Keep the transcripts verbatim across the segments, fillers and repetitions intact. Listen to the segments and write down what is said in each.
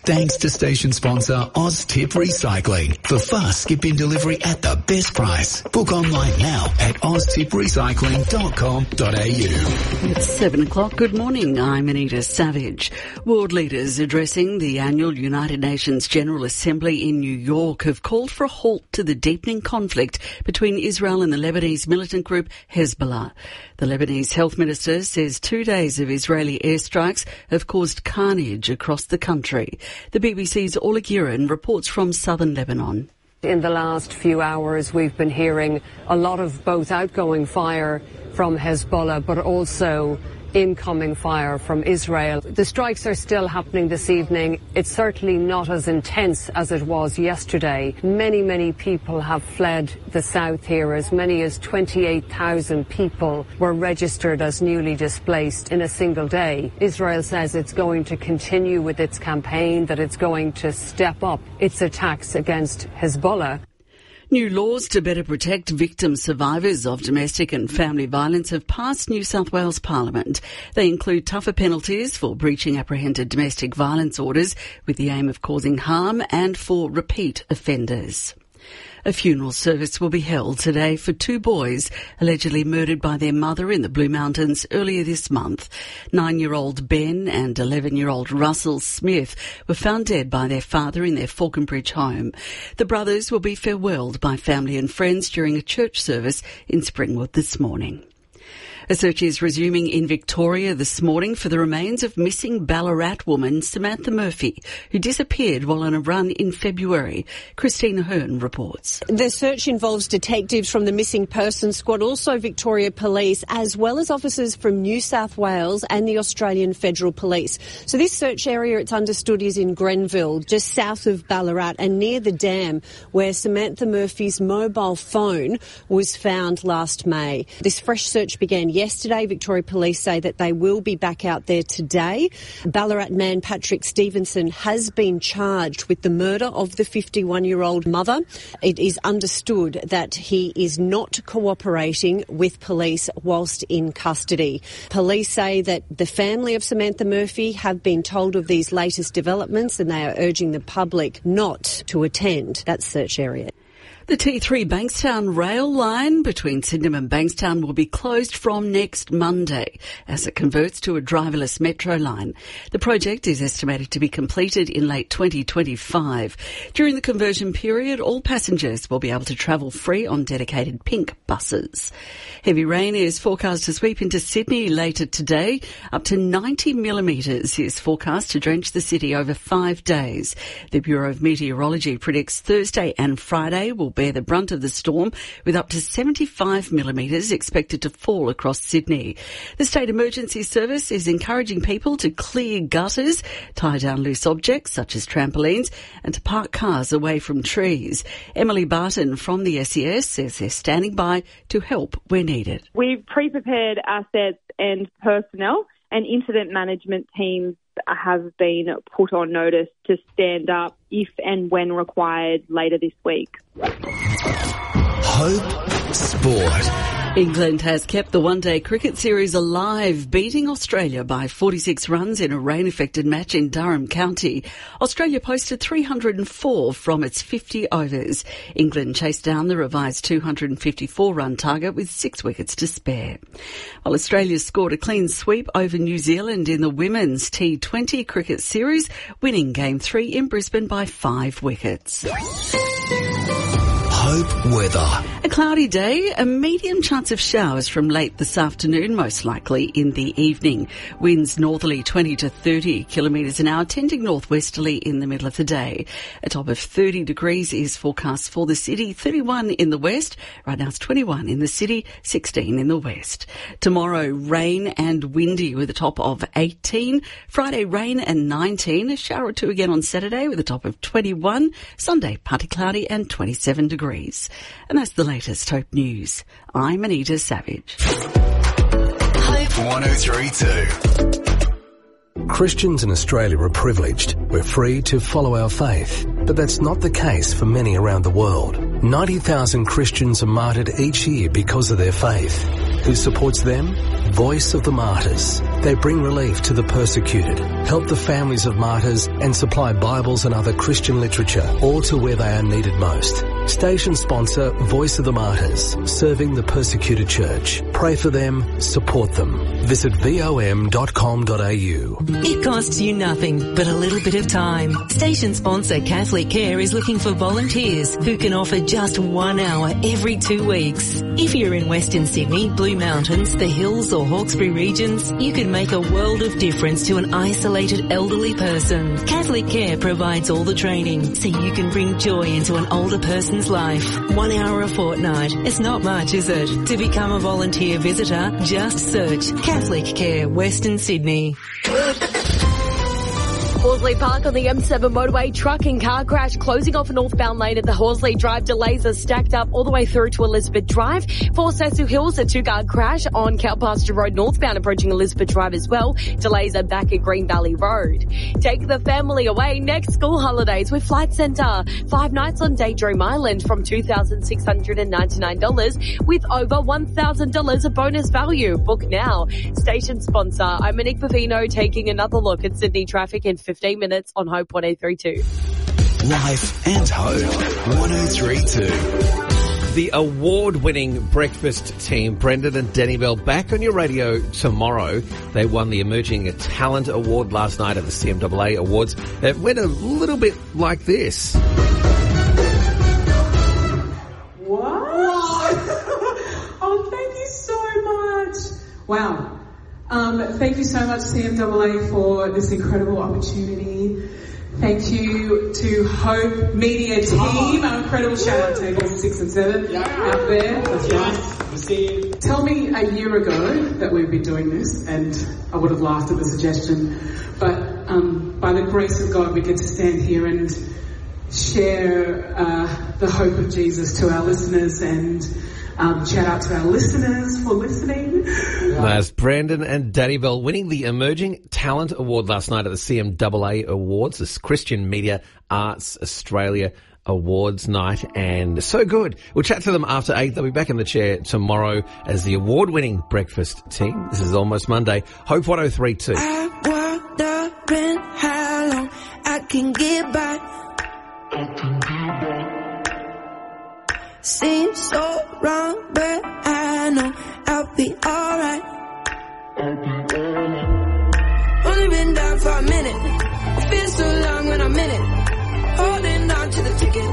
Thanks to station sponsor OzTip Recycling for fast skip-in delivery at the best price. Book online now at oz tip recycling dot com dot a u. It's seven o'clock. Good morning. I'm Anita Savage. World leaders addressing the annual United Nations General Assembly in New York have called for a halt to the deepening conflict between Israel and the Lebanese militant group Hezbollah. The Lebanese health minister says two days of Israeli airstrikes have caused carnage across the country. The B B C's Orla Guerin reports from southern Lebanon. In the last few hours, we've been hearing a lot of both outgoing fire from Hezbollah, but also incoming fire from Israel. The strikes are still happening this evening. It's certainly not as intense as it was yesterday. Many, many people have fled the south here. As many as twenty-eight thousand people were registered as newly displaced in a single day. Israel says it's going to continue with its campaign, that it's going to step up its attacks against Hezbollah. New laws to better protect victim survivors of domestic and family violence have passed New South Wales Parliament. They include tougher penalties for breaching apprehended domestic violence orders with the aim of causing harm and for repeat offenders. A funeral service will be held today for two boys allegedly murdered by their mother in the Blue Mountains earlier this month. Nine-year-old Ben and eleven-year-old Russell Smith were found dead by their father in their Falconbridge home. The brothers will be farewelled by family and friends during a church service in Springwood this morning. A search is resuming in Victoria this morning for the remains of missing Ballarat woman Samantha Murphy, who disappeared while on a run in February. Christina Hearn reports. The search involves detectives from the Missing Persons Squad, also Victoria Police, as well as officers from New South Wales and the Australian Federal Police. So this search area, it's understood, is in Grenville, just south of Ballarat and near the dam where Samantha Murphy's mobile phone was found last May. This fresh search began yesterday. Victoria Police say that they will be back out there today. Ballarat man Patrick Stevenson has been charged with the murder of the fifty-one-year-old mother. It is understood that he is not cooperating with police whilst in custody. Police say that the family of Samantha Murphy have been told of these latest developments and they are urging the public not to attend that search area. The T three Bankstown rail line between Sydenham and Bankstown will be closed from next Monday as it converts to a driverless metro line. The project is estimated to be completed in late twenty twenty-five. During the conversion period, all passengers will be able to travel free on dedicated pink buses. Heavy rain is forecast to sweep into Sydney later today. Up to ninety millimetres is forecast to drench the city over five days. The Bureau of Meteorology predicts Thursday and Friday will bear the brunt of the storm, with up to seventy-five millimetres expected to fall across Sydney. The State Emergency Service is encouraging people to clear gutters, tie down loose objects such as trampolines, and to park cars away from trees. Emily Barton from the S E S says they're standing by to help where needed. We've pre-prepared assets and personnel, and incident management teams have been put on notice to stand up if and when required later this week. Hope Sport. England has kept the one-day cricket series alive, beating Australia by forty-six runs in a rain-affected match in Durham County. Australia posted three hundred four from its fifty overs. England chased down the revised two hundred fifty-four run target with six wickets to spare. While Australia scored a clean sweep over New Zealand in the women's T twenty cricket series, winning Game three in Brisbane by five wickets. Hope weather. A cloudy day, a medium chance of showers from late this afternoon, most likely in the evening. Winds northerly twenty to thirty kilometres an hour, tending northwesterly in the middle of the day. A top of thirty degrees is forecast for the city, thirty-one in the west. Right now it's twenty-one in the city, sixteen in the west. Tomorrow, rain and windy with a top of eighteen. Friday, rain and nineteen. A shower or two again on Saturday with a top of twenty-one. Sunday, partly cloudy and twenty-seven degrees. And that's the latest Hope News. I'm Anita Savage. Hope one oh three two. Christians in Australia are privileged. We're free to follow our faith. But that's not the case for many around the world. ninety thousand Christians are martyred each year because of their faith. Who supports them? Voice of the Martyrs. They bring relief to the persecuted, help the families of martyrs, and supply Bibles and other Christian literature, all to where they are needed most. Station sponsor Voice of the Martyrs, serving the persecuted church. Pray for them, support them. Visit v o m dot com dot a u. It costs you nothing but a little bit of time. Station sponsor Catholic Care is looking for volunteers who can offer just one hour every two weeks. If you're in Western Sydney, Blue Mountains, the Hills or Hawkesbury regions, you can make a world of difference to an isolated elderly person. Catholic Care provides all the training so you can bring joy into an older person's life. One hour a fortnight. It's not much, is it? To become a volunteer visitor, just search Catholic Care Western Sydney. Horsley Park on the M seven motorway, truck and car crash closing off a northbound lane at the Horsley Drive. Delays are stacked up all the way through to Elizabeth Drive. For Cecil Hills, a two-car crash on Cowpasture Road northbound approaching Elizabeth Drive as well. Delays are back at Green Valley Road. Take the family away next school holidays with Flight Centre. Five nights on Daydream Island from two thousand six hundred ninety-nine dollars with over one thousand dollars of bonus value. Book now. Station sponsor, I'm Monique Pavino taking another look at Sydney traffic in fifteen minutes on Hope one oh three two. Life and Hope one oh three two. The award-winning breakfast team, Brendan and Danny Bell, back on your radio tomorrow. They won the Emerging Talent Award last night at the C M A A Awards. It went a little bit like this. What? Oh, thank you so much. Wow. Um, thank you so much, C M A A, for this incredible opportunity. Thank you to Hope Media team. An incredible shout out to tables six and seven yeah. out there. That's yes. Right. We'll see you. Tell me a year ago that we'd be doing this, and I would have laughed at the suggestion. But um, by the grace of God, we get to stand here and share uh, the hope of Jesus to our listeners, and Um, shout out to our listeners for listening. That's Brandon and Danny Bell winning the Emerging Talent Award last night at the C M A A Awards, this Christian Media Arts Australia Awards night, and so good. We'll chat to them after eight. They'll be back in the chair tomorrow as the award-winning breakfast team. This is Almost Monday. Hope one oh three two. I wondering how long I can get by. I can get by. Seems so wrong, but I know I'll be alright. I'll be alright. Only been down for a minute. It feels so long when I'm in it. Holding on to the ticket.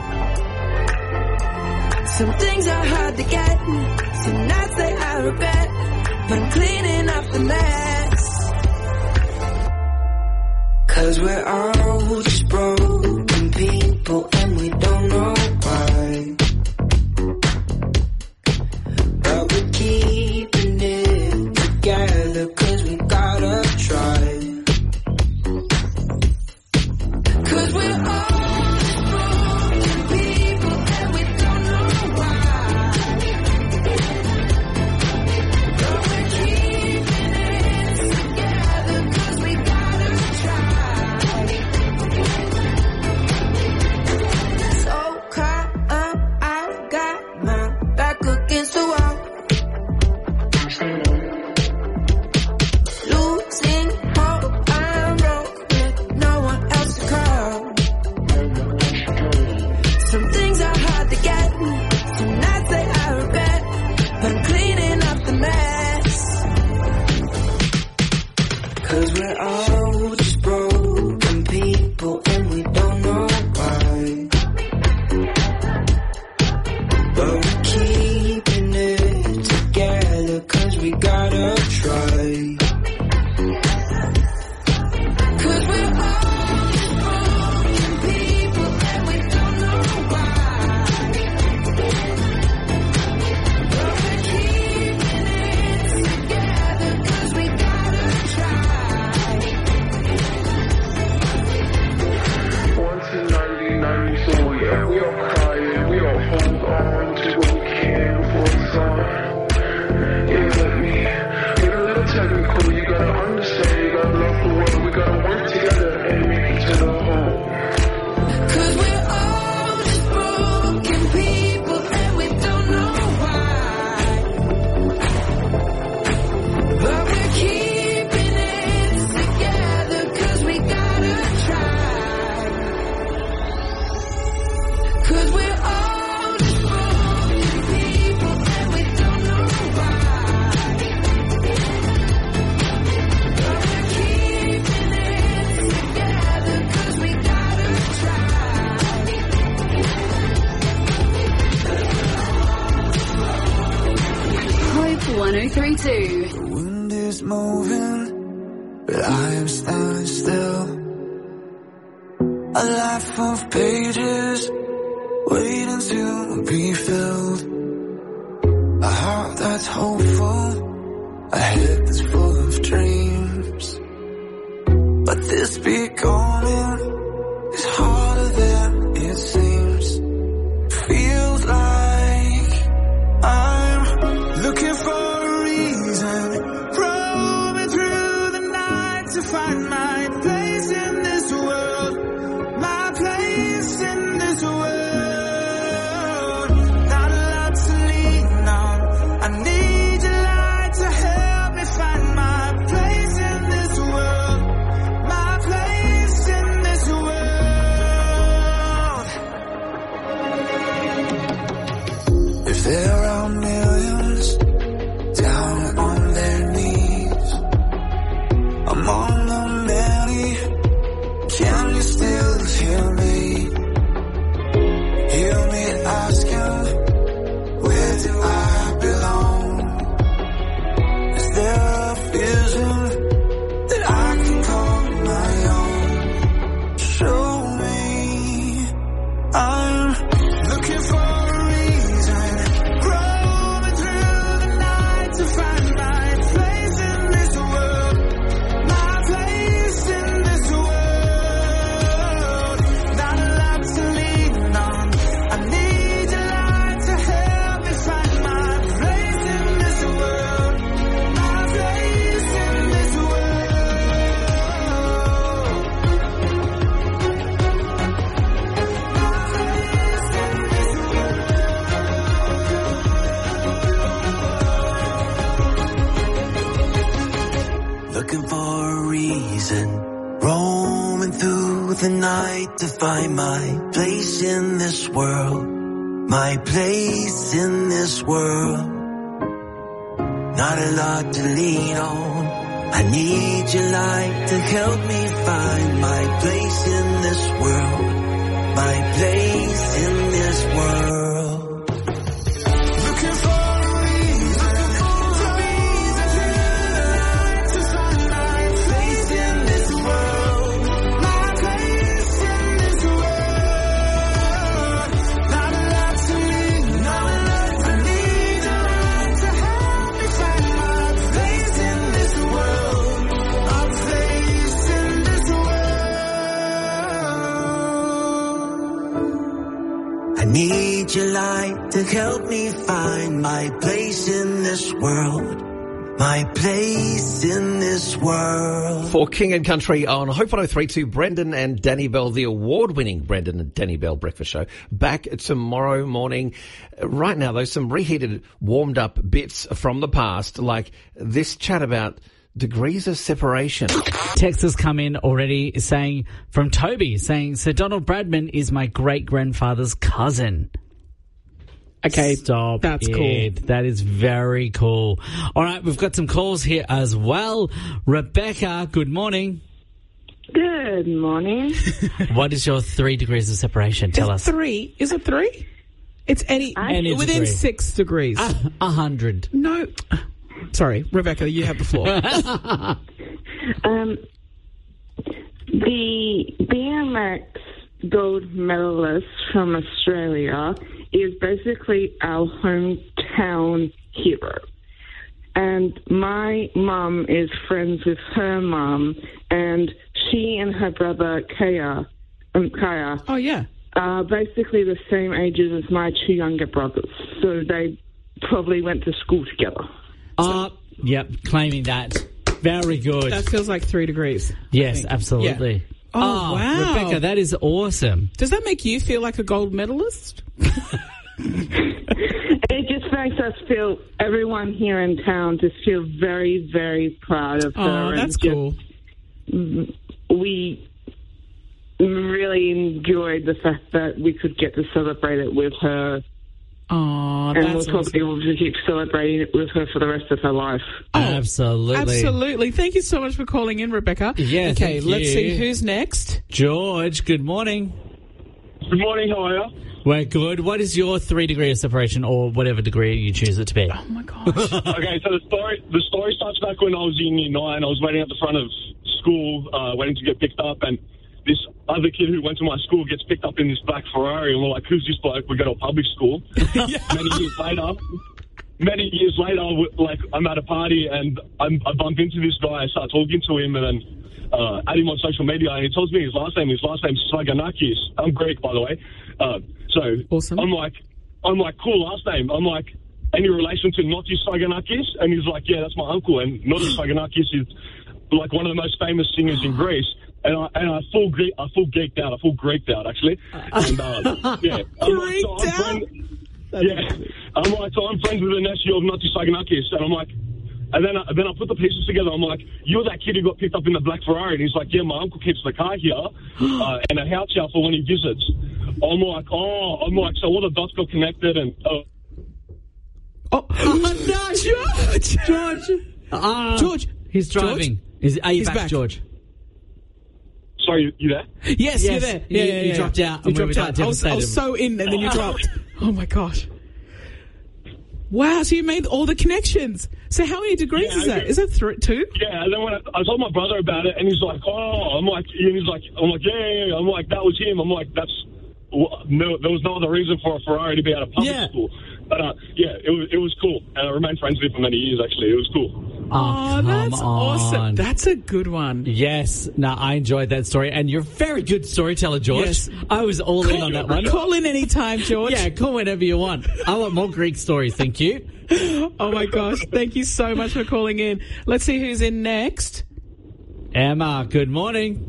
Some things are hard to get. Some nights that I regret. But I'm cleaning up the mess. Cause we're all just broken people and we don't know why. But we're keeping it together cause we gotta try. Cause we're all just broken people and we don't know why. But we're keeping it together cause we gotta try. one oh three two. The wind is moving, but I am standing still. A life of pages waiting to be filled. A heart that's hopeful, a head that's full of dreams. But this becoming is harder than it seems. Feels like I'm looking for a reason, roaming through the night to find my place in this world, my place in this world. Not a lot to lean on, I need your light to help me find my place in this world, my place in this world. If there are millions down on their knees among the many, can you still hear me? Hear me asking, where do I belong? Is there a vision that I can call my own? Show me. I'm looking for a reason, roaming through the night to find my place in this world, my place in this world. Not a lot to lean on, I need your light to help me find my place in this world, my place in this world. Looking for a reason, roaming through the night to find my place in this world, my place in this world. Not a lot to lean on, I need your light to help me find my place in this world, my place in this world. Looking for a reason, to find my place in this world, my place in this world. Not a lot to lean on, I need your light to help me find my place in this world, my place in this world. I need your light to help me find my place in this world, my place in this world. For King and Country on Hope one oh three two, Brendan and Danny Bell, the award-winning Brendan and Danny Bell Breakfast Show, back tomorrow morning. Right now, though, some reheated, warmed-up bits from the past, like this chat about degrees of separation. Text has come in already saying, from Toby, saying, Sir Donald Bradman is my great-grandfather's cousin. Okay, Stop that's it. cool. That is very cool. All right, we've got some calls here as well. Rebecca, good morning. Good morning. What is your three degrees of separation? Tell It's us. three. Is it three? It's any, Any within degree. six degrees. A, a hundred. No. Sorry, Rebecca, you have the floor. um, the B M X gold medalist from Australia is basically our hometown hero. And my mum is friends with her mum, and she and her brother Kaya, um, Kaya oh, yeah. are basically the same ages as my two younger brothers. So they probably went to school together. Uh, yep, claiming that. Very good. That feels like three degrees. Yes, absolutely. Yeah. Oh, Oh, wow. Rebecca, that is awesome. Does that make you feel like a gold medalist? It just makes us feel, everyone here in town just feel very, very proud of her. Oh, and that's just- cool. We really enjoyed the fact that we could get to celebrate it with her. Oh, and that's we'll probably be able to keep celebrating it with her for the rest of her life. Absolutely. Absolutely. Thank you so much for calling in, Rebecca. Yeah, Okay, thank let's you. see who's next. George, good morning. Good morning, how are you? We're good. What is your three degree of separation, or whatever degree you choose it to be? Oh my gosh. Okay, so the story the story starts back when I was in year nine. I was waiting at the front of school, uh, waiting to get picked up, and this other kid who went to my school gets picked up in this black Ferrari, and we're like, who's this bloke? We go to a public school. Many years later, many years later, like, I'm at a party, and I'm, I bump into this guy, I start talking to him, and then uh, add him on social media, and he tells me his last name. His last name's Svaganakis. I'm Greek, by the way. Uh, so awesome. I'm like, I'm like, cool last name. I'm like, any relation to Notis Svaganakis? And he's like, yeah, that's my uncle, and Notis Svaganakis is like one of the most famous singers in Greece. And I and I full ge- I full geeked out. I full Greeked out actually. And uh, yeah, I'm like, so I'm friend, yeah, I'm like, so I'm friends with the nephew of Notis Svaganakis, and I'm like, and then I, then I put the pieces together. I'm like, you're that kid who got picked up in the black Ferrari, and he's like, yeah, my uncle keeps the car here uh, and a house here for when he visits. I'm like, oh, I'm like, so all the dots got connected, and uh, oh, oh no, George, George, uh, George, he's driving. George? Is are you He's back, back. George? Sorry, you there? Yes, Yes, you're there. Yeah, you- yeah, you yeah. dropped out, You and we were dropped out. I was, I was devastated. so in, and then you dropped. Oh my gosh. Wow, so you made all the connections. So how many degrees Yeah, is that? I- Is that three, two? Yeah, and then when I, I told my brother about it, and he's like, oh, I'm like, and he's like, I'm like, yeah, yeah, yeah. I'm like, that was him. I'm like, that's, no, there was no other reason for a Ferrari to be out of public Yeah. school. But uh, yeah, it was it was cool, and I remained friends with him for many years. Actually, it was cool. Oh, come that's awesome. on. That's a good one. Yes, no, I enjoyed that story, and you're a very good storyteller, George. Yes. I was all in on that one. Call in anytime, George. Yeah, call whenever you want. I want more Greek stories, thank you. Oh my gosh, thank you so much for calling in. Let's see who's in next. Emma, good morning.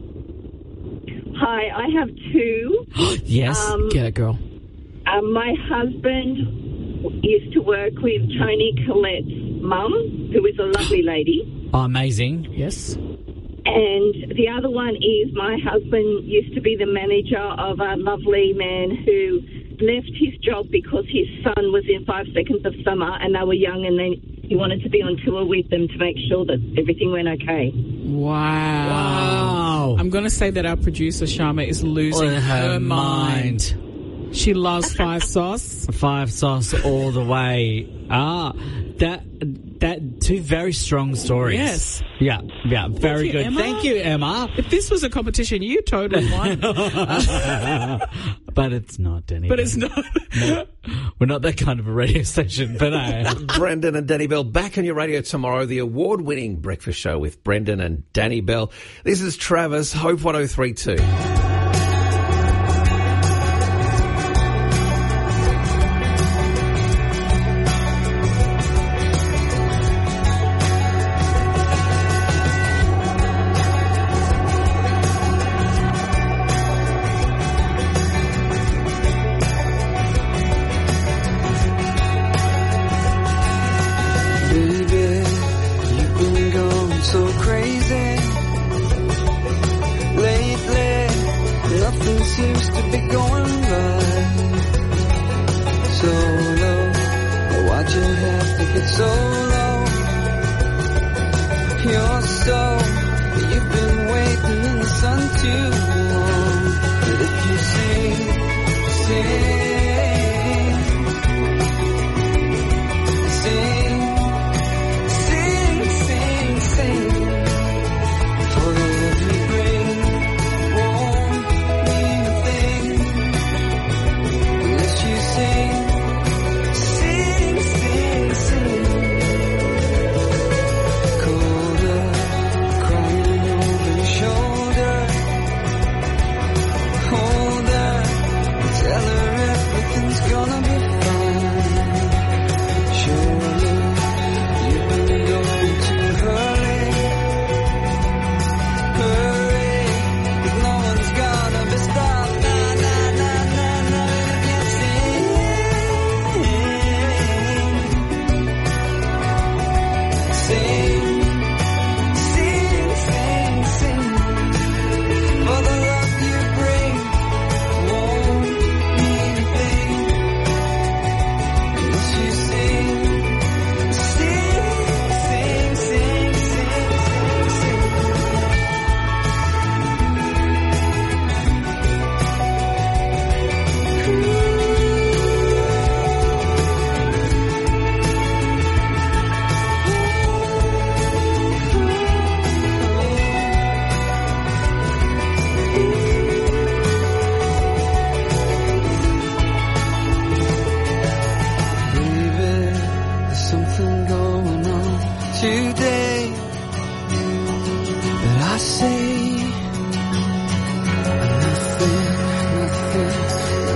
Hi, I have two. Yes, Um, get it, girl. Um, my husband used to work with Tony Collette's mum, who is a lovely lady. Oh, amazing. Yes. And the other one is my husband used to be the manager of a lovely man who left his job because his son was in Five Seconds of Summer, and they were young, and then he wanted to be on tour with them to make sure that everything went okay. Wow. Wow. I'm going to say that our producer, Sharma, is losing Oh, her, her mind. She loves Five Sauce. Five sauce all the way. Ah, that that two very strong stories. Yes. Yeah, yeah, very you, good. Emma. Thank you, Emma. If this was a competition, you totally won. But it's not, Danny. But it's not. No, we're not that kind of a radio station, but uh, Brendan and Danny Bell back on your radio tomorrow. The award-winning breakfast show with Brendan and Danny Bell. This is Travis, Hope one oh three two. Baby, you've been going so crazy lately. Nothing seems to be going right. So low, why'd you have to get so low? You're so, you've been waiting in the sun too long. But if you sing, sing. Sing, sing, sing, sing. For the love you bring won't mean a thing unless you sing, sing, sing, sing. Colder, crying over your shoulder. Hold her, tell her everything's today. But I say nothing, nothing.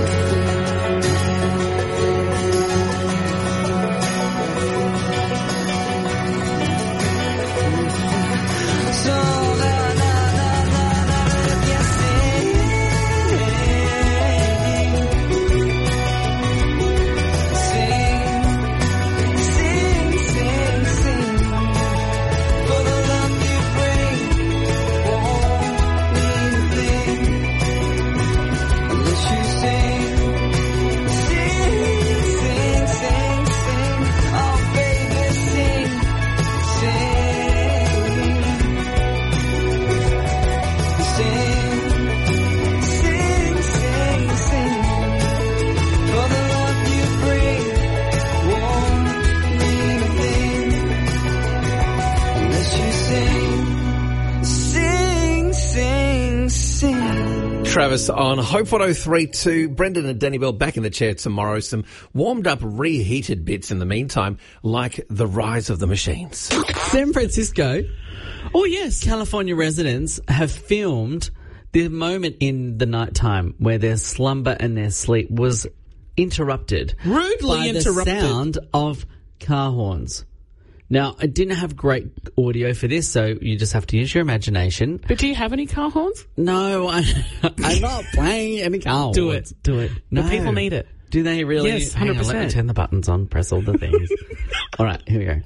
Travis on Hope one oh three point two. Brendan and Danny Bell back in the chair tomorrow. Some warmed up, reheated bits in the meantime, like The Rise of the Machines. San Francisco. Oh, yes. California residents have filmed the moment in the nighttime where their slumber and their sleep was interrupted. Rudely by interrupted. the sound of car horns. Now, I didn't have great audio for this, so you just have to use your imagination. But do you have any car horns? No, I, I'm not playing any car horns. Do it. Do it. No. The people need it. Do they really? Yes, Hang one hundred percent. on, let me turn the buttons on, press all the things. All right, here we go.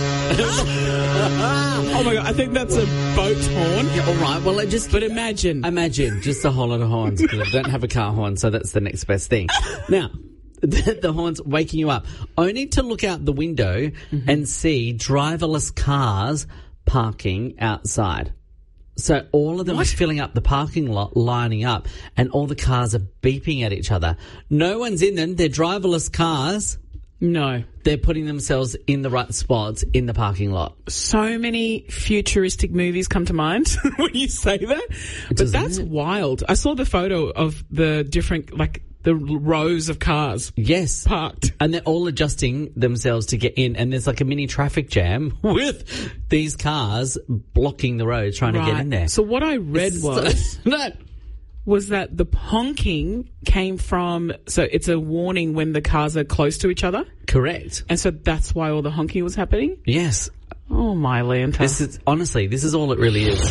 Oh my God, I think that's a boat horn. Yeah, all right, well, I just... But imagine. Imagine, just a whole lot of horns, because I don't have a car horn, so that's the next best thing. Now... The, the horns waking you up, only to look out the window mm-hmm. and see driverless cars parking outside. So all of them what? are filling up the parking lot, lining up, and all the cars are beeping at each other. No one's in them. They're driverless cars. No. They're putting themselves in the right spots in the parking lot. So many futuristic movies come to mind when you say that. But Doesn't that's it? wild. I saw the photo of the different, like, the rows of cars. Yes. Parked. And they're all adjusting themselves to get in. And there's like a mini traffic jam with these cars blocking the road trying right. to get in there. So what I read It's was... So, no. was that the honking came from... So it's a warning when the cars are close to each other? Correct. And so that's why all the honking was happening? Yes. Oh, my Lanta. This is, honestly, this is all it really is.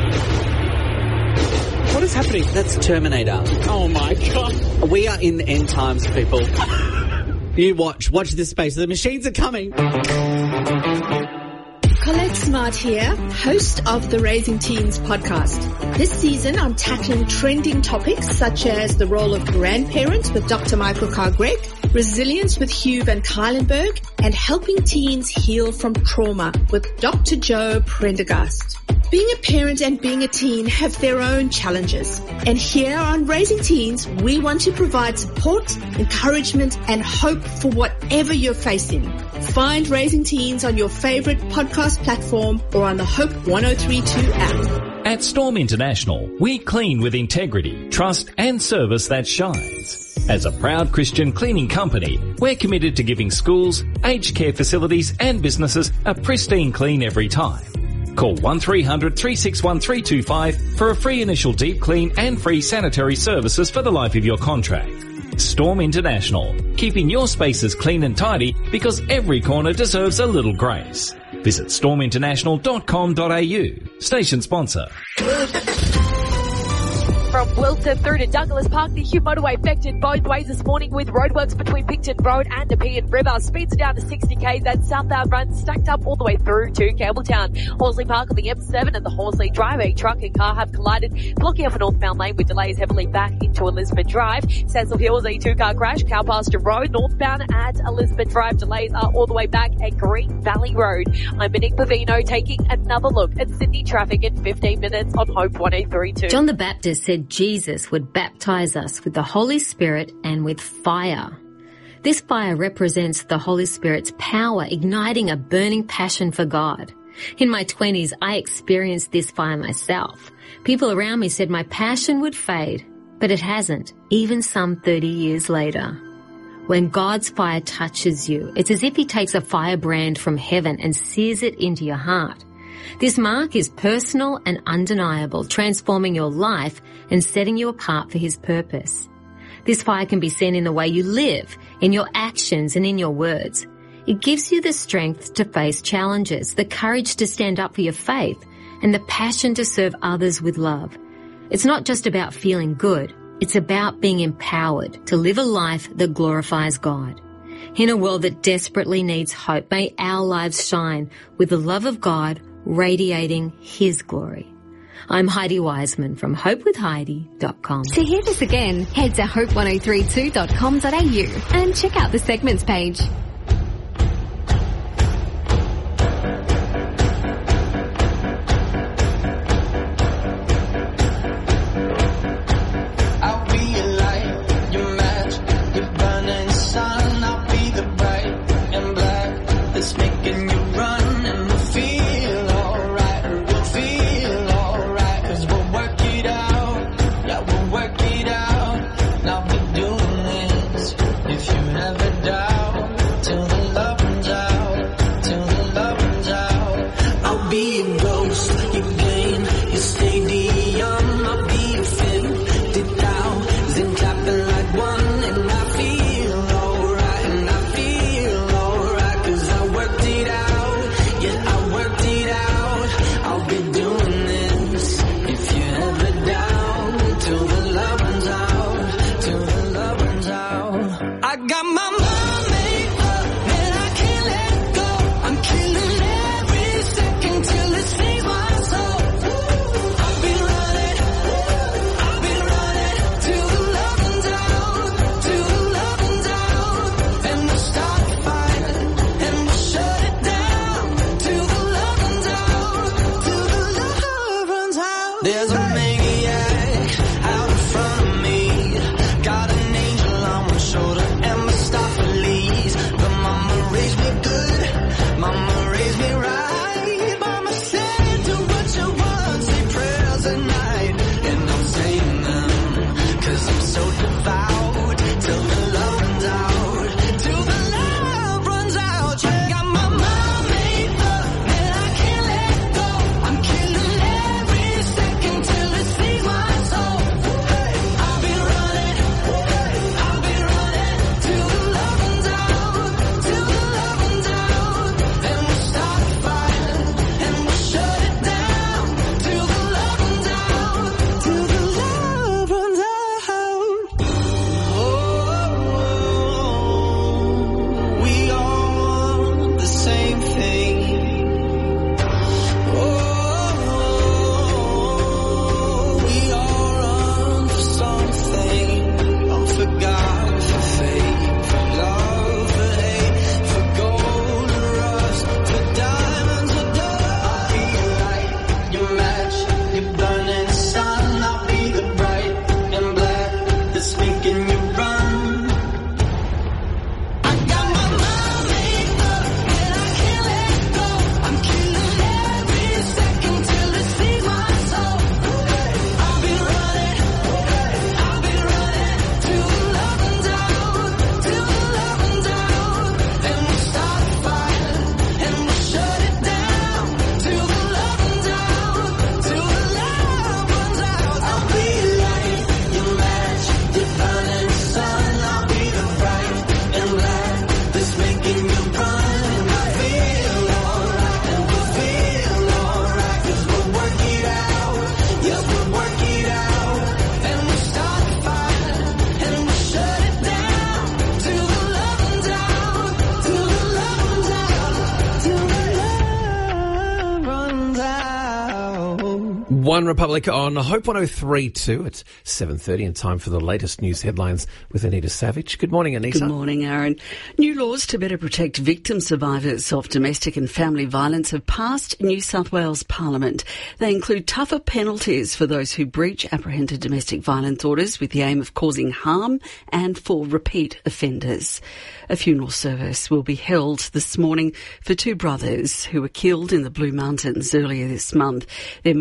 What is happening? That's Terminator. Oh, my God. We are in the end times, people. You watch. Watch this space. The machines are coming. Colette Smart here, host of the Raising Teens podcast. This season, I'm tackling trending topics such as the role of grandparents with Doctor Michael Carr-Gregg, resilience with Hugh Van Kylenberg, and helping teens heal from trauma with Doctor Joe Prendergast. Being a parent and being a teen have their own challenges. And here on Raising Teens, we want to provide support, encouragement, and hope for whatever you're facing. Find Raising Teens on your favorite podcast platform or on the Hope one oh three point two app. At Storm International, we clean with integrity, trust, and service that shines. As a proud Christian cleaning company, we're committed to giving schools, aged care facilities, and businesses a pristine clean every time. Call one three hundred, three six one, three two five for a free initial deep clean and free sanitary services for the life of your contract. Storm International, keeping your spaces clean and tidy because every corner deserves a little grace. Visit storm international dot com dot a u. Station sponsor. From Wilson through to Douglas Park, the Hugh motorway affected both ways this morning with roadworks between Picton Road and Nepean River. Speeds down to sixty k's and southbound runs stacked up all the way through to Campbelltown. Horsley Park on the M seven and the Horsley Drive. A truck and car have collided, blocking off a northbound lane with delays heavily back into Elizabeth Drive. Cecil Hills, a two-car crash. Cowpasture Road, northbound at Elizabeth Drive. Delays are all the way back at Green Valley Road. I'm Monique Pavino taking another look at Sydney traffic in fifteen minutes on Hope one oh three point two. John the Baptist said Jesus would baptize us with the Holy Spirit and with fire. This fire represents the Holy Spirit's power, igniting a burning passion for God. In my twenties, I experienced this fire myself. People around me said my passion would fade, but it hasn't, even some thirty years later. When God's fire touches you, it's as if he takes a firebrand from heaven and sears it into your heart. This mark is personal and undeniable, transforming your life and setting you apart for his purpose. This fire can be seen in the way you live, in your actions and in your words. It gives you the strength to face challenges, the courage to stand up for your faith, and the passion to serve others with love. It's not just about feeling good. It's about being empowered to live a life that glorifies God. In a world that desperately needs hope, may our lives shine with the love of God radiating his glory. I'm Heidi Wiseman from hope with heidi dot com. To hear this again, head to hope ten thirty-two dot com dot a u and check out the segments page. One Republic on Hope one oh three point two. It's seven thirty and time for the latest news headlines with Anita Savage. Good morning, Anita. Good morning, Aaron. New laws to better protect victim survivors of domestic and family violence have passed New South Wales Parliament. They include tougher penalties for those who breach apprehended domestic violence orders with the aim of causing harm and for repeat offenders. A funeral service will be held this morning for two brothers who were killed in the Blue Mountains earlier this month. Their mother remains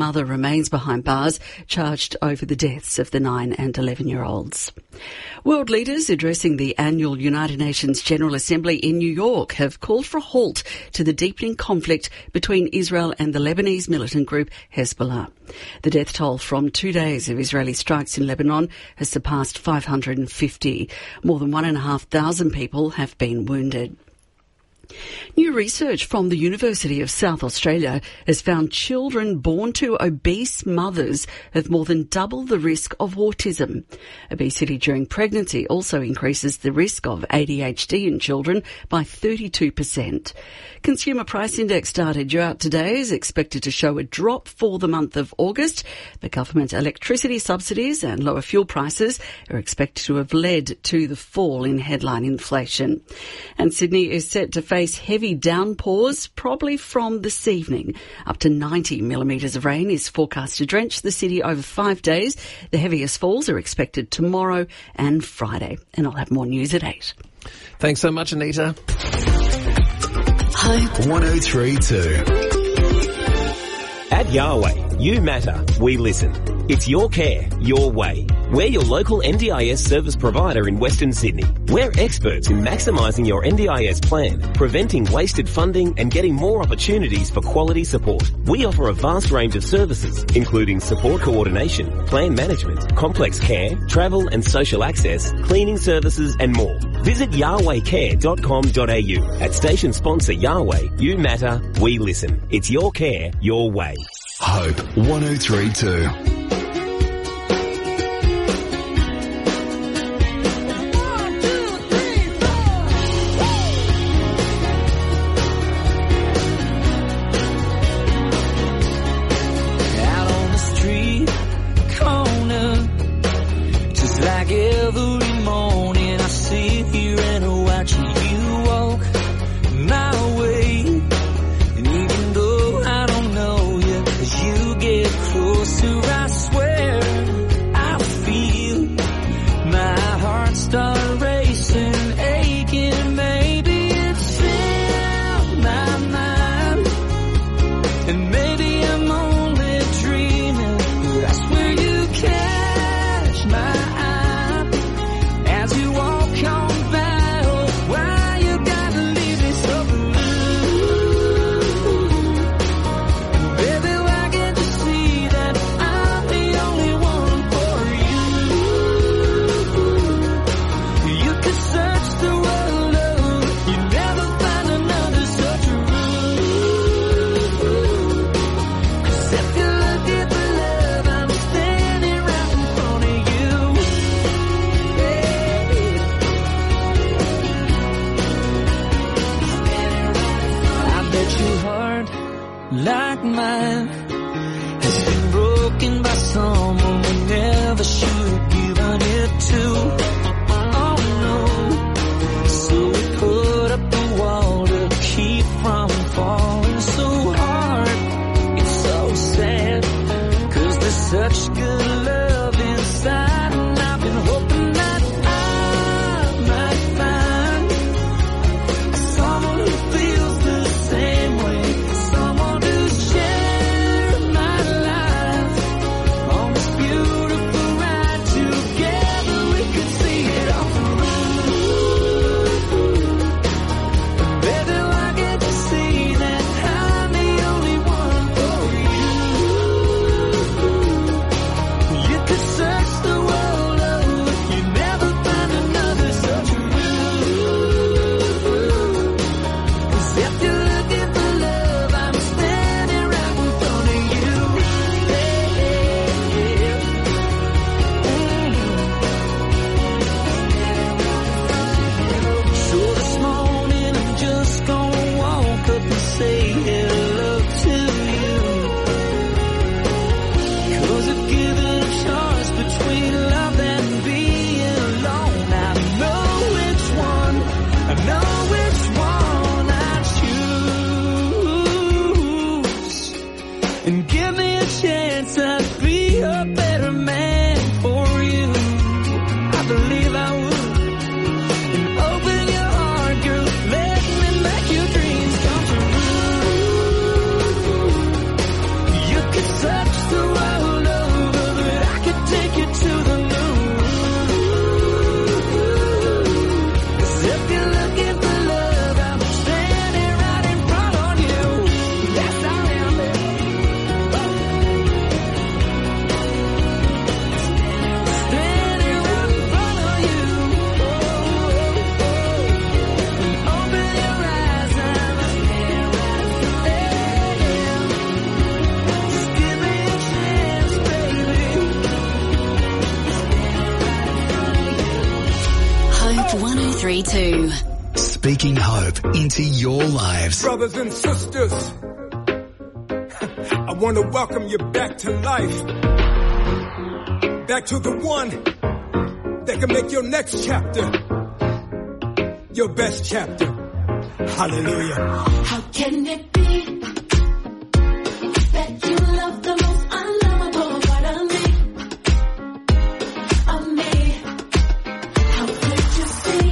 remains behind bars, charged over the deaths of the nine and eleven-year-olds. World leaders addressing the annual United Nations General Assembly in New York have called for a halt to the deepening conflict between Israel and the Lebanese militant group Hezbollah. The death toll from two days of Israeli strikes in Lebanon has surpassed five hundred fifty. More than one and a half thousand people have been wounded. New research from the University of South Australia has found children born to obese mothers have more than double the risk of autism. Obesity during pregnancy also increases the risk of A D H D in children by thirty-two percent. Consumer Price Index data due out today is expected to show a drop for the month of August. The government electricity subsidies and lower fuel prices are expected to have led to the fall in headline inflation. And Sydney is set to face heavy downpours, probably from this evening. Up to ninety millimetres of rain is forecast to drench the city over five days. The heaviest falls are expected tomorrow and Friday. And I'll have more news at eight. Thanks so much, Anita. Hope one oh three point two. At Yahweh, you matter, we listen. It's your care, your way. We're your local N D I S service provider in Western Sydney. We're experts in maximising your N D I S plan, preventing wasted funding and getting more opportunities for quality support. We offer a vast range of services, including support coordination, plan management, complex care, travel and social access, cleaning services and more. Visit yahweh care dot com dot a u. At station sponsor Yahweh, you matter, we listen. It's your care, your way. Hope one oh three point two. Touch the world. three two. Speaking hope into your lives. Brothers and sisters, I want to welcome you back to life. Back to the one that can make your next chapter your best chapter. Hallelujah. How can it be that you love the most unlovable part of me? Of me? How could you see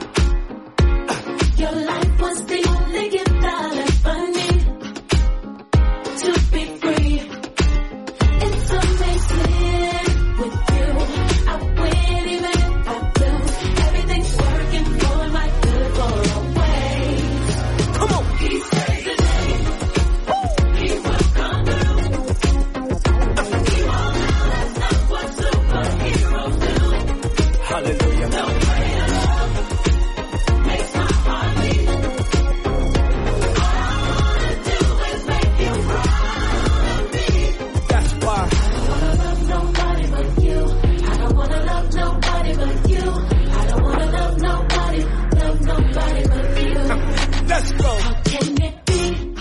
your life was the only gift I'll ever need to be free? It's amazing with you. I win even if I lose. Everything's working for my good for always. Come on. He's crazy. He will come through. He won't let us what superheroes do. Hallelujah. The way of love makes my heart beat. All I wanna do is make you proud of me. That's why I don't wanna love nobody but you. I don't wanna love nobody but you. I don't wanna love nobody, love nobody but you. Let's go. How can it be?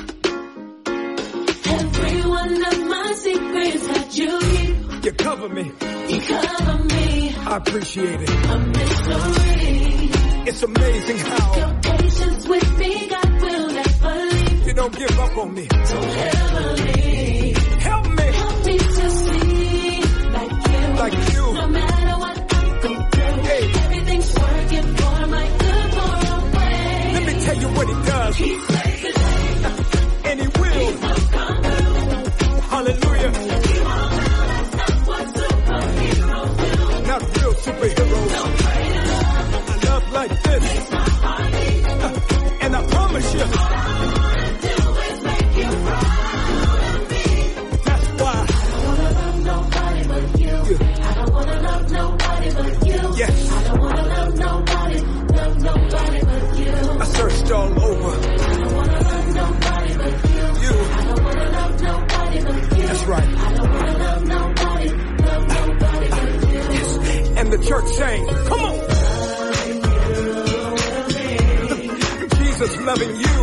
Every one of my secrets that you keep, you cover me. you cover me. I appreciate it. A mystery. It's amazing how Your patience with me, God will never leave. you don't give up on me. Don't ever leave. Help me Help me to see like you. like you. No matter what I go through, Hey. everything's working for my good for always. Let me tell you what he does. He saves the day. And he will. Come through. Hallelujah. He won't let us know what superheroes do. Not real superheroes. No greater love I love like this. makes my heart beat. And I promise you, All I wanna do is make you proud of me. that's why. I don't wanna love nobody but you. I don't wanna love nobody but you. Yes. I don't wanna love nobody, love nobody but you. I searched all over. I don't wanna love nobody but you. You. I don't wanna love nobody but you. That's right. I don't wanna love nobody, love nobody but you. And the church sang, come on. Jesus loving you.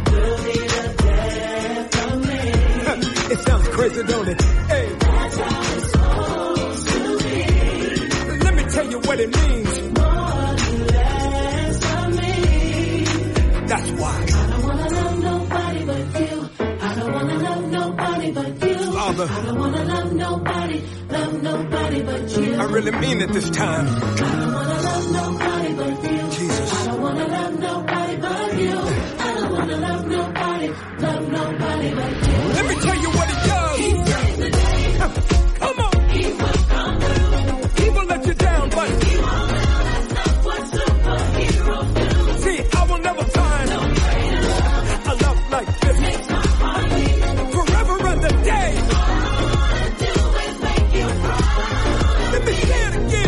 It sounds crazy, don't it? Hey. That's how it's supposed to be. Let me tell you what it means. More than less of me. That's why. I don't wanna love nobody but you. I don't wanna love nobody but you. Father. I don't wanna love nobody, love nobody but you. I really mean it this time. I don't wanna love nobody but you. Jesus. I don't wanna love nobody but you. I don't wanna love nobody, love nobody but you. Let me tell you what he does. He saves the day. Come on. He will come through. He will let you down, but He won't let us know what superheroes do. see, I will never find No greater love a love like this. makes my heart beat. Forever and the day. All I wanna do is make you proud. Let me say it again.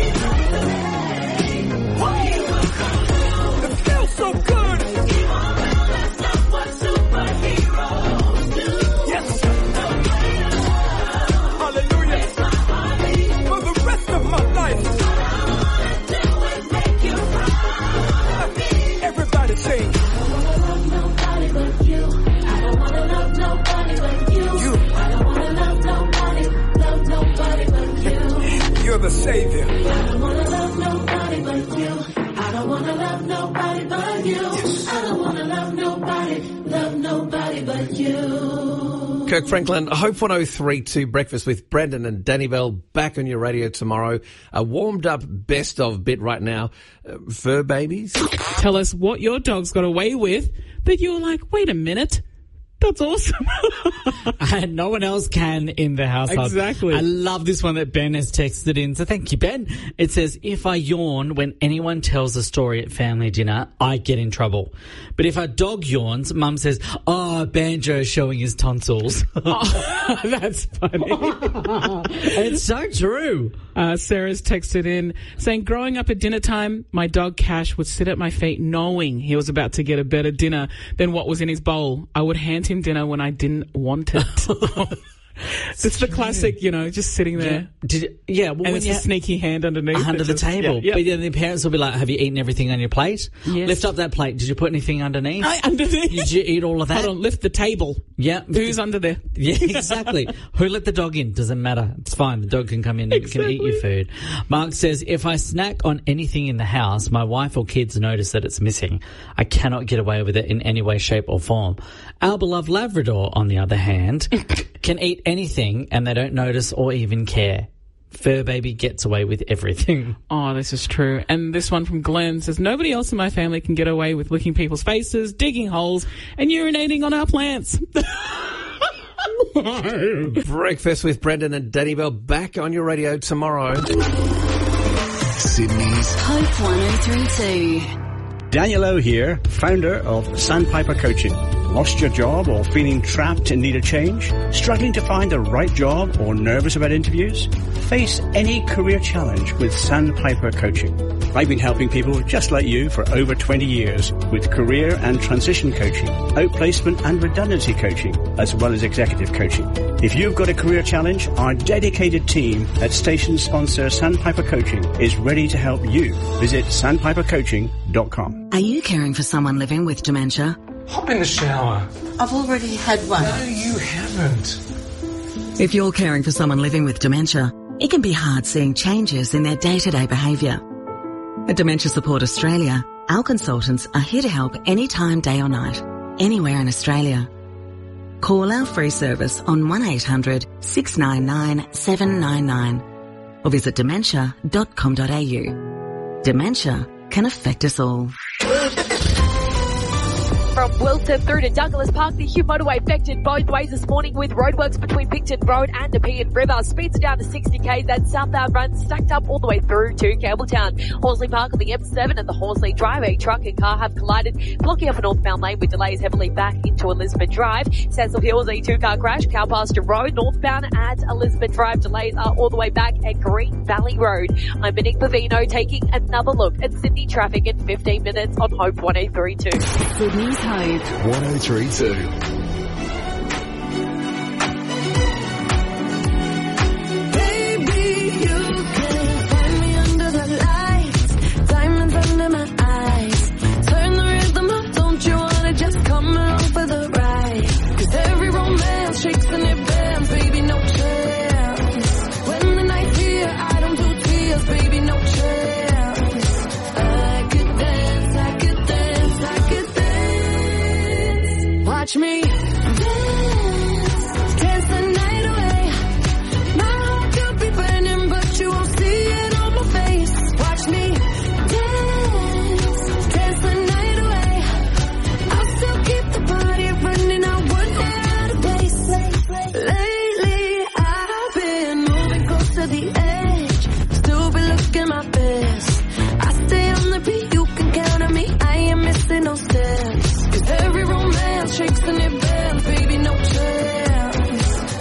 It feels so good. He won't let us know what superheroes do. Yes. No greater love Hallelujah. makes my heart beat. For the rest of my life. All I wanna do is make you proud of me. Everybody sing. I don't wanna love nobody but you. I don't wanna love nobody but you. You. I don't wanna love nobody, love nobody but you. You're the Savior. I don't wanna love nobody but you. I don't wanna love nobody but you. I don't wanna love nobody, love nobody but you. Kirk Franklin, Hope one oh three two Breakfast with Brendan and Danny Bell back on your radio tomorrow. A warmed up best of bit right now. Uh, fur babies. Tell us what your dog's got away with that you're like, wait a minute. That's awesome. And no one else can in the household. Exactly. I love this one that Ben has texted in. So thank you, Ben. It says, if I yawn when anyone tells a story at family dinner, I get in trouble. But if our dog yawns, Mum says, oh, Banjo's showing his tonsils. Oh, that's funny. It's so true. Uh, Sarah's texted in saying, growing up at dinner time, my dog Cash would sit at my feet knowing he was about to get a better dinner than what was in his bowl. I would hand him dinner when I didn't want it. It's the classic, you know, just sitting there. Yeah. Did you, yeah, well, and when it's you a sneaky hand underneath. under the just, table. Yeah, yeah. But then the parents will be like, have you eaten everything on your plate? Yes. Lift up that plate. Did you put anything underneath? I, underneath? Did you eat all of that? Hold on, lift the table. Yeah. Who's under there? Yeah, exactly. Who let the dog in? Doesn't matter. It's fine. The dog can come in and Exactly. can eat your food. Mark says, if I snack on anything in the house, my wife or kids notice that it's missing. I cannot get away with it in any way, shape or form. Our beloved Labrador, on the other hand, can eat anything and they don't notice or even care. Fur baby gets away with everything. Oh, this is true. And this one from Glenn says, nobody else in my family can get away with licking people's faces, digging holes, and urinating on our plants. Breakfast with Brendan and Danny Bell back on your radio tomorrow. Sydney's Hope one oh three two. Daniel O here, founder of Sandpiper Coaching. Lost your job or feeling trapped and need a change? Struggling to find the right job or nervous about interviews? Face any career challenge with Sandpiper Coaching. I've been helping people just like you for over twenty years with career and transition coaching, outplacement and redundancy coaching, as well as executive coaching. If you've got a career challenge, our dedicated team at station sponsor Sandpiper Coaching is ready to help you. Visit sandpiper coaching dot com. Are you caring for someone living with dementia? Hop in the shower. I've already had one. No, you haven't. If you're caring for someone living with dementia, it can be hard seeing changes in their day-to-day behaviour. At Dementia Support Australia, our consultants are here to help anytime, day or night, anywhere in Australia. Call our free service on one eight hundred six nine nine seven nine nine or visit dementia dot com dot a u. Dementia can affect us all. From Wilton through to Douglas Park, the Hugh motorway affected both ways this morning with roadworks between Picton Road and Nepean River. Speeds down to sixty k's. That southbound run stacked up all the way through to Campbelltown. Horsley Park on the M seven and the Horsley Drive. A truck and car have collided, blocking off a northbound lane with delays heavily back into Elizabeth Drive. Cecil Hills, a two-car crash. Cowpasture Road, northbound at Elizabeth Drive. Delays are all the way back at Green Valley Road. I'm Monique Pavino taking another look at Sydney traffic in fifteen minutes on Hope one oh three two. Sydney's Hope one oh three two. Baby, you can find me under the lights, diamonds under my eyes. Turn the rhythm up, don't you wanna just come along for the ride? 'Cause every romance shakes and it bends, baby, no chance. When the night's here, I don't do tears, baby, no chance. I could dance, I could dance, I could dance. Watch me dance, dance the night away. My heart could be burning, but you won't see it on my face. Watch me dance, dance the night away. I'll still keep the party running, I wouldn't out of place. Lately, I've been moving close to the edge, still be looking my best. I stay on the beat, you can count on me, I ain't missing no steps. 'Cause every romance shakes and it bends, baby, no chance.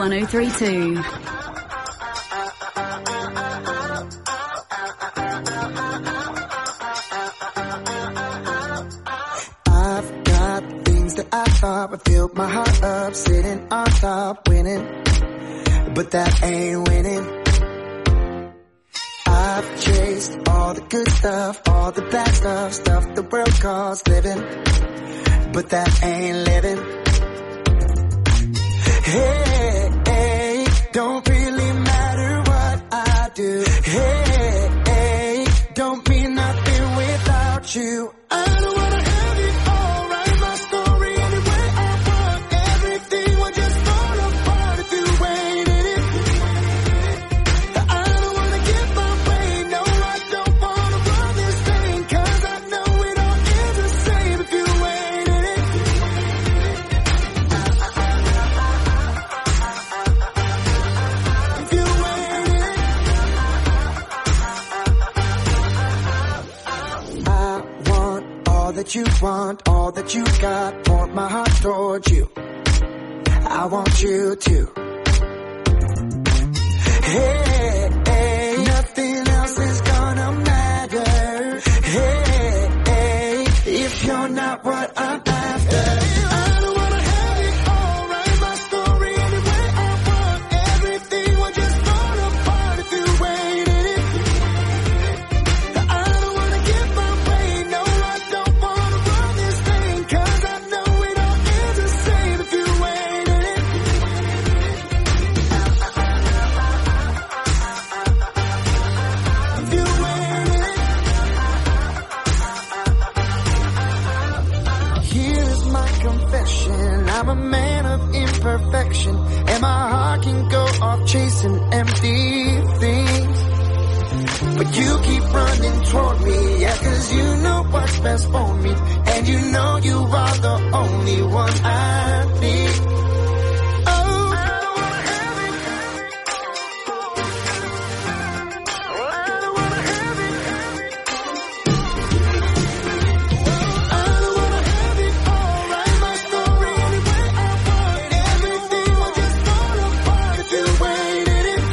one oh three two. I've got things that I thought would fill my heart up, sitting on top, winning, but that ain't winning. I've chased all the good stuff, all the bad stuff, stuff the world calls living, but that ain't living. Hey, hey, don't really matter what I do. Hey, hey, don't mean nothing without you. I don't wanna have it all, write my story any way I want. Everything will just fall apart if you wait in it. I don't wanna give my way, no, I don't wanna run this thing, cause I know it all ends the same if you wait in it. If you wait in it. I want all that you want, all that you got, point my heart towards you. I want you to. Hey, hey, nothing else is gonna matter. Hey, hey, if you're not what I'm after. I don't wanna have it all, write my story any way I want. Everything will just fall apart if you wait in it. I don't wanna give my way, no, I don't wanna run this thing, cause I know it all ends the same if you wait in it. If you wait in it. Here's my confession, I'm a man of imperfection, and my heart can go off chasing empty things. But you keep running toward me, yeah, cause you know what's best for me, and you know you are the only one I need. Oh, I don't wanna have it. I don't wanna have it. I don't wanna have it all, write my story any way I want. Everything will just fall apart if you wait in it.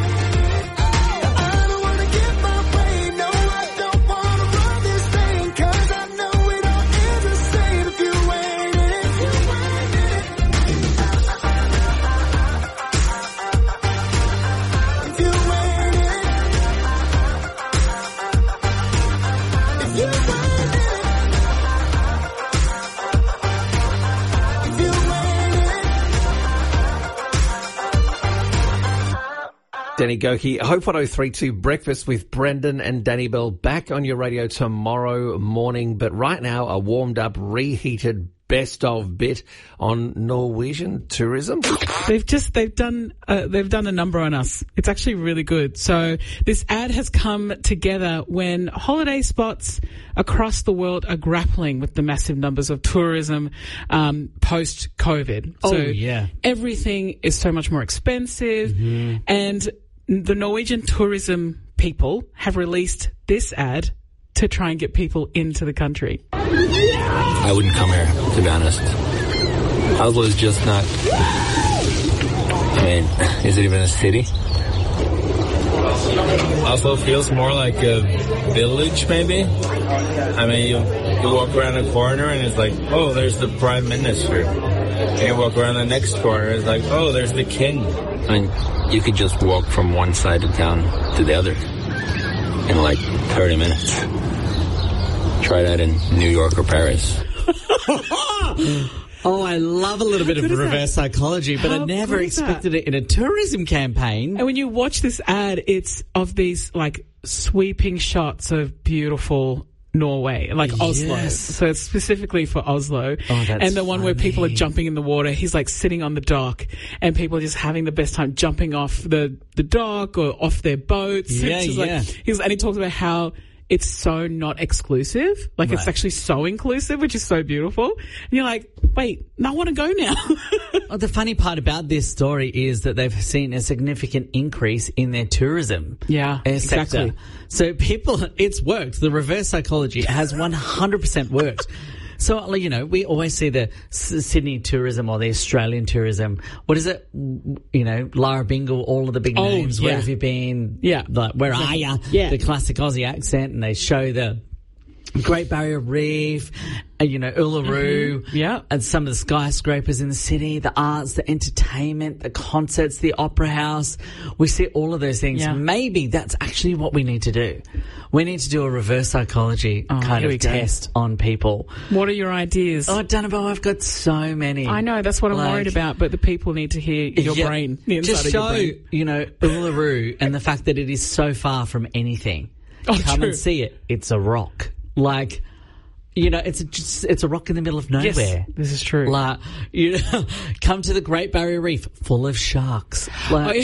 I don't wanna give my way, no, I don't wanna run this thing, cause I know it all ends the same if you wait in it. If you wait in it. If you wait in it. If you wait in it. If you wait Danny Goki, Hope one oh three two Breakfast with Brendan and Danny Bell back on your radio tomorrow morning. But right now, a warmed up, reheated best of bit on Norwegian tourism. They've just they've done uh, they've done a number on us. It's actually really good. So this ad has come together when holiday spots across the world are grappling with the massive numbers of tourism um, post COVID. Oh, so yeah. everything is so much more expensive, Mm-hmm. and the Norwegian tourism people have released this ad to try and get people into the country. I wouldn't come here, to be honest. Oslo is just not... I mean, is it even a city? Oslo feels more like a village, maybe. I mean, you, you walk around a corner and it's like, oh, there's the prime minister. And you walk around the next corner, it's like, oh, there's the king. I mean, you could just walk from one side of town to the other in like thirty minutes. Try that in New York or Paris. Oh, I love a little bit of good is reverse that? psychology, but I How never good is that? expected it in a tourism campaign. And when you watch this ad, it's of these like sweeping shots of beautiful Norway, like Oslo. Yes. So it's specifically for Oslo. Oh, that's and the one where people are funny. jumping in the water, he's like sitting on the dock and people are just having the best time jumping off the, the dock or off their boats. Yeah, It's just yeah. Like, he's, and he talks about how it's so not exclusive. Like it's Right. actually so inclusive, which is so beautiful. And you're like, wait, I want to go now. Well, the funny part about this story is that they've seen a significant increase in their tourism Yeah, uh, sector. exactly. So people, it's worked. The reverse psychology has one hundred percent worked. So, you know, we always see the S- Sydney tourism or the Australian tourism. What is it? You know, Lara Bingle, all of the big Oh, names. yeah. Where have you been? Yeah. Like, where Exactly. are you? Yeah. The classic Aussie accent, and they show the Great Barrier Reef, uh, you know, Uluru, Mm-hmm. yeah, and some of the skyscrapers in the city, the arts, the entertainment, the concerts, the opera house. We see all of those things. Yeah. Maybe that's actually what we need to do. We need to do a reverse psychology Oh, kind here we of go. test on people. What are your ideas? Oh, Danabo, I've got so many. I know, that's what I'm Like- worried about, but the people need to hear your Yeah, brain, the inside just of show, your brain. you know, Uluru and the fact that it is so far from anything. Oh, Come true. and see it. It's a rock. Like, you know, it's a, just, it's a rock in the middle of nowhere. Yes, this is true. Like, you know, come to the Great Barrier Reef, full of sharks. Like,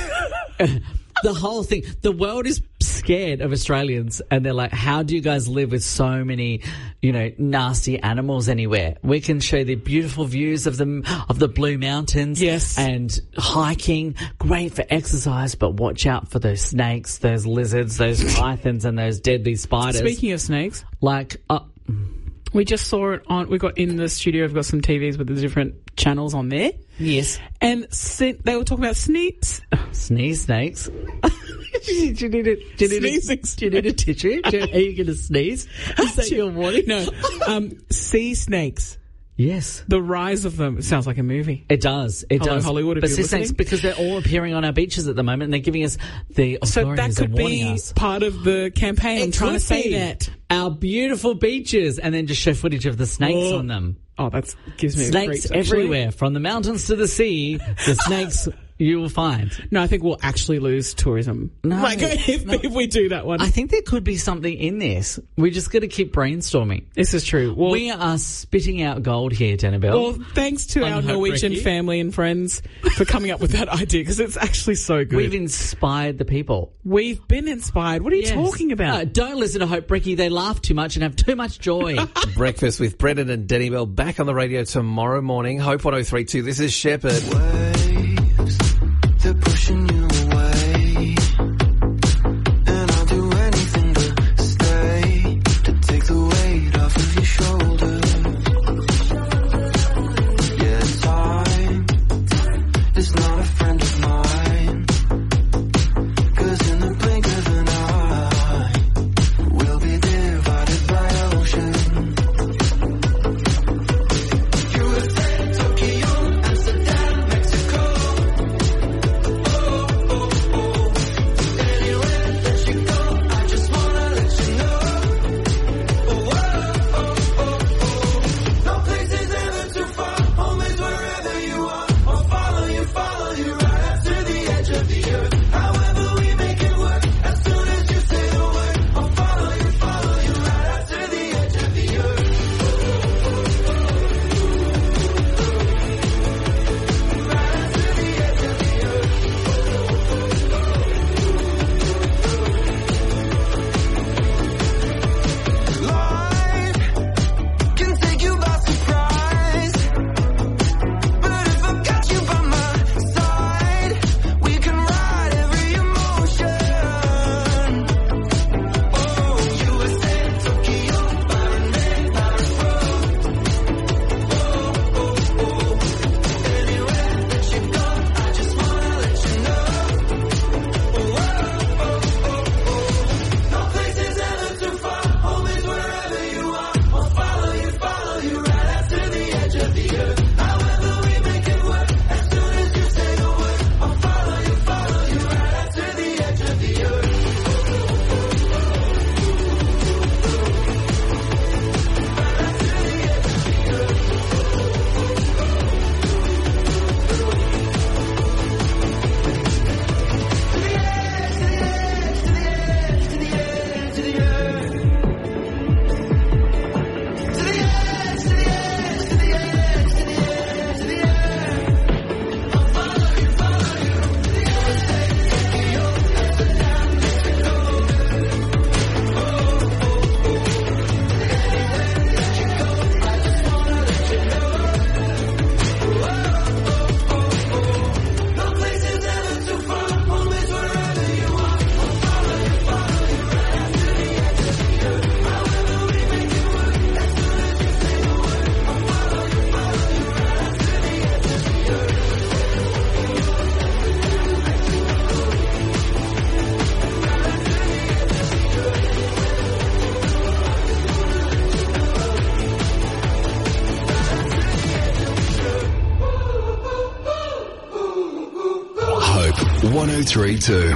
the whole thing. The world is scared of Australians, and they're like, how do you guys live with so many, you know, nasty animals anywhere? We can show the beautiful views of the, of the Blue Mountains. Yes. And hiking, great for exercise, but watch out for those snakes, those lizards, those pythons, and those deadly spiders. Speaking of snakes, like, uh, we just saw it on, we got in the studio, we've got some T Vs with the different channels on there. Yes. And se- they were talking about sneaks. Sneeze snakes. do, you, do, you need a, do, you need a, do you need a tissue? Do, are you going to sneeze? Is that your warning? No. Um, sea snakes. Yes. The rise of them. It sounds like a movie. It does. It Hello, does. Hollywood, if but you're sea snakes, listening. because they're all appearing on our beaches at the moment, and they're giving us the So authorities that could are warning be us. part of the campaign. I'm It trying to could say be. that. Our beautiful beaches, and then just show footage of the snakes Oh. on them. Oh, that gives me the Snakes creeps, actually. everywhere, from the mountains to the sea. The snakes you will find. No, I think we'll actually lose tourism. No, like if, no. if we do that one. I think there could be something in this. We just got to keep brainstorming. This is true. Well, we are spitting out gold here, Danabelle. Well, thanks to On our Hope Norwegian Ricky. family and friends for coming up with that idea, because it's actually so good. We've inspired the people. We've been inspired. What are you Yes. talking about? No, don't listen to Hope Bricky. They laugh too much and have too much joy. Breakfast with Brendan and Denny Bell back on the radio tomorrow morning. Hope one oh three two. This is Shepherd. They're pushing you away, and I'll do anything to stay, to take the weight off of your shoulders. Yeah, time is not a friend of mine, 'cause in the blink of an eye, we'll be divided by ocean. U S A, Tokyo, Amsterdam, Mexico. three two.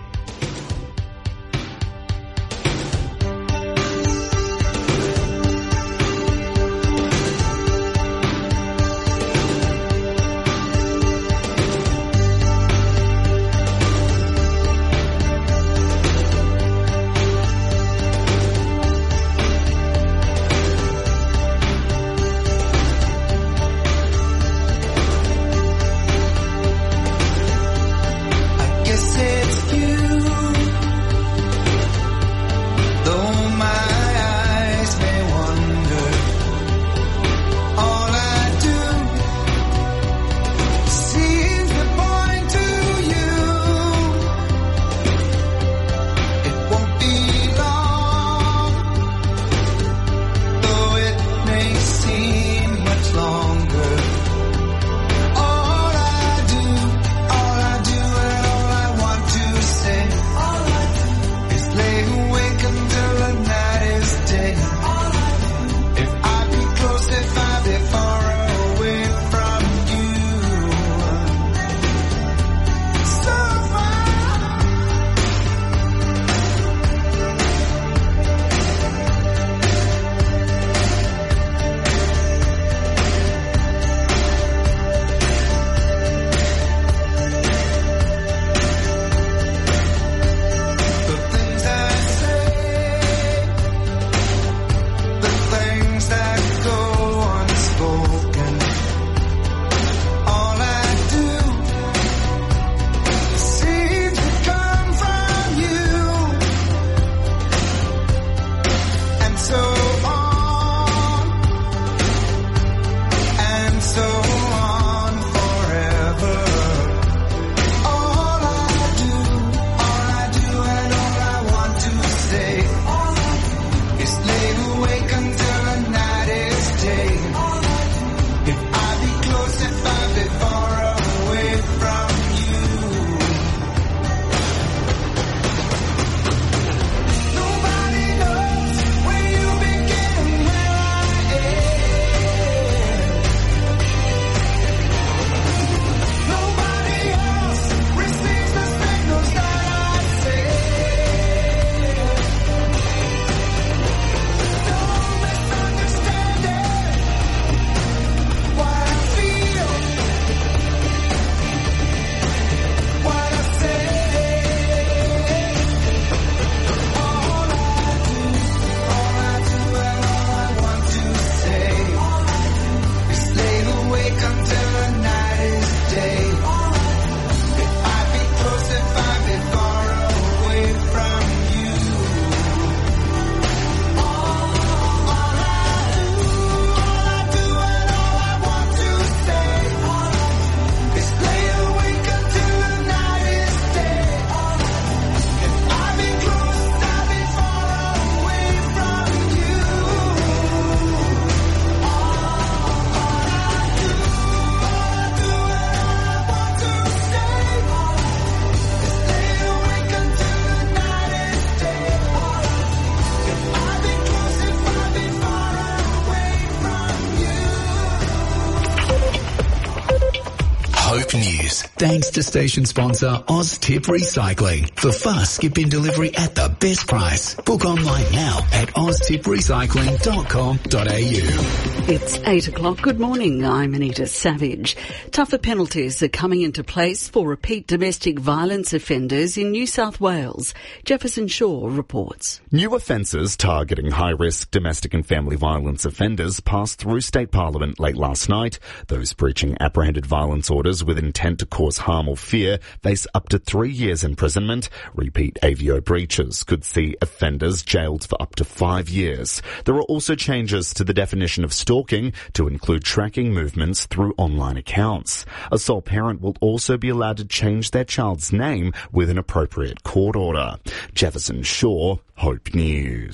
News. Thanks to station sponsor Oztip Recycling for fast skip-in delivery at the best price. Book online now at oztip recycling dot com dot a u. It's eight o'clock. Good morning. I'm Anita Savage. Tougher penalties are coming into place for repeat domestic violence offenders in New South Wales. Jefferson Shaw reports. New offences targeting high-risk domestic and family violence offenders passed through State Parliament late last night. Those breaching apprehended violence orders with intent to cause harm or fear face up to three years imprisonment. Repeat A V O breaches could see offenders jailed for up to five years. There are also changes to the definition of stalking to include tracking movements through online accounts. A sole parent will also be allowed to change their child's name with an appropriate court order. Jefferson Shaw, Hope News.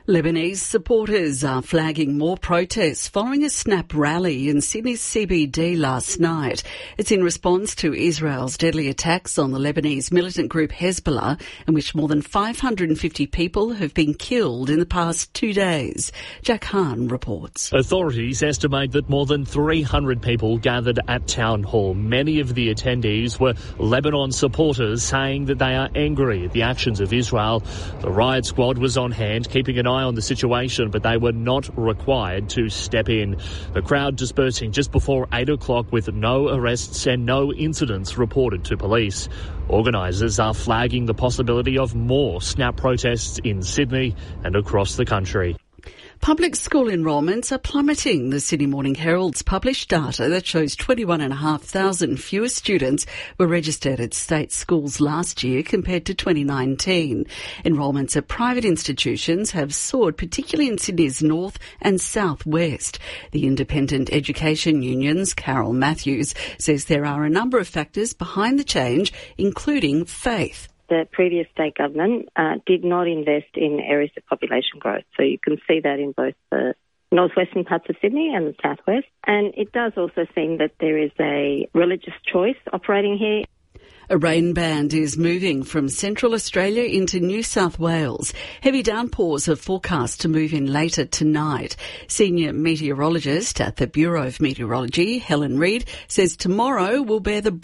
Lebanese supporters are flagging more protests following a snap rally in Sydney's C B D last night. It's in response to Israel's deadly attacks on the Lebanese militant group Hezbollah, in which more than five hundred fifty people have been killed in the past two days. Jack Hahn reports. Authorities estimate that more than three hundred people gathered at Town Hall. Many of the attendees were Lebanon supporters saying that they are angry at the actions of Israel. The riot squad was on hand, keeping an eye on the situation, but they were not required to step in. The crowd dispersing just before eight o'clock with no arrests and no incidents reported to police. Organisers are flagging the possibility of more snap protests in Sydney and across the country. Public school enrolments are plummeting. The Sydney Morning Herald's published data that shows twenty-one thousand five hundred fewer students were registered at state schools last year compared to twenty nineteen. Enrolments at private institutions have soared, particularly in Sydney's north and southwest. The Independent Education Union's Carol Matthews says there are a number of factors behind the change, including faith. The previous state government uh, did not invest in areas of population growth. So you can see that in both the northwestern parts of Sydney and the southwest. And it does also seem that there is a religious choice operating here. A rain band is moving from central Australia into New South Wales. Heavy downpours are forecast to move in later tonight. Senior meteorologist at the Bureau of Meteorology, Helen Reid, says tomorrow will bear the